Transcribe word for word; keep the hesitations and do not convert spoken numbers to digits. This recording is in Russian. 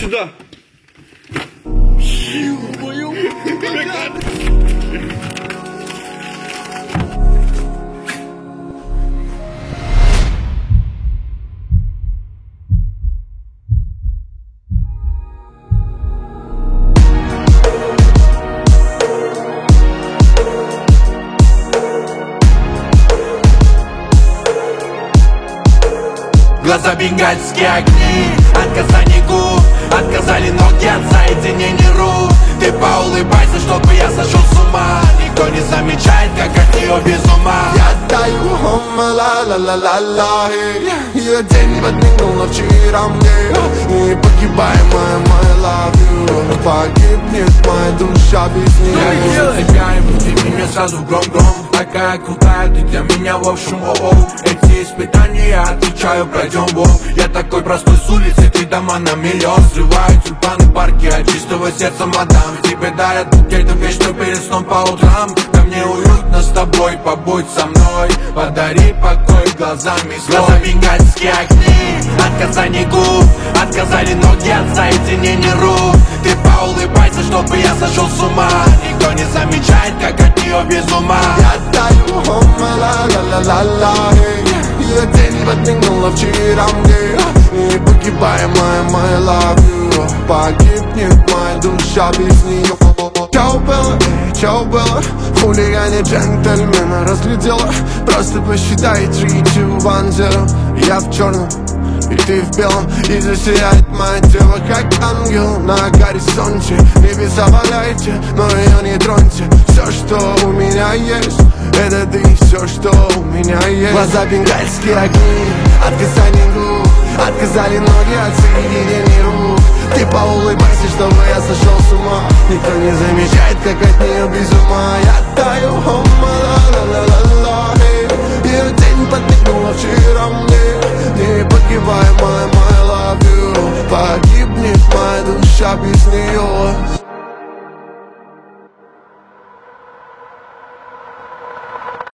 сюда. Глаза бенгальские огни, от касаний губ, отказали ноги от соединений рук. Ты поулыбайся, чтобы я сошел с ума. Никто не замечает, как от нее без ума. Я даю хома, ла-ла-ла-ла-ла. Ее день подмигнула вчера мне. Непогибаемая, my love you. Погибнет моя душа без нее. Я тебя и будь меня сразу гром-гром. Такая крутая, ты для меня в общем о-о. Эти испытания я отвечаю, пройдем вов. Я такой простой с улицы, ты дома на миллион. Срываю тюльпаны, парки от чистого сердца, мадам. Тебе дарят букетом вечно перед сном по утрам. Да мне уютно с тобой, побудь со мной. Подари покой глазами слой. Глаза бенгальские огни, от касаний губ, отказали ноги от соединений рук. Ты поулыбайся, чтобы я сошел с ума. Никто не замечает, как от нее без ума. Я даю хома, ла-ла-ла-ла-ла. Ее день подмигнула вчера мне. Непогибаемая, my love you. Погибнет моя душа без нее. Чао, Белла, чао, Белла. Хулигане джентльмена разглядела. Просто посчитай три, два, один, зеро. Я в черном и ты в белом, и засияет мое тело, как ангел на горизонте. Небеса валяйте, но ее не троньте. Все, что у меня есть, это ты, все, что у меня есть. Глаза бенгальские огни, от касаний губ, отказали ноги от соединений рук. Ты поулыбайся, чтобы я сошел с ума. Никто не замечает, как от нее без ума. Я таю, хома, ла-ла-ла-ла-ла. Ее день подмигнула вчера мне. Непогибаемая, my love you. Погибнет моя душа без нее.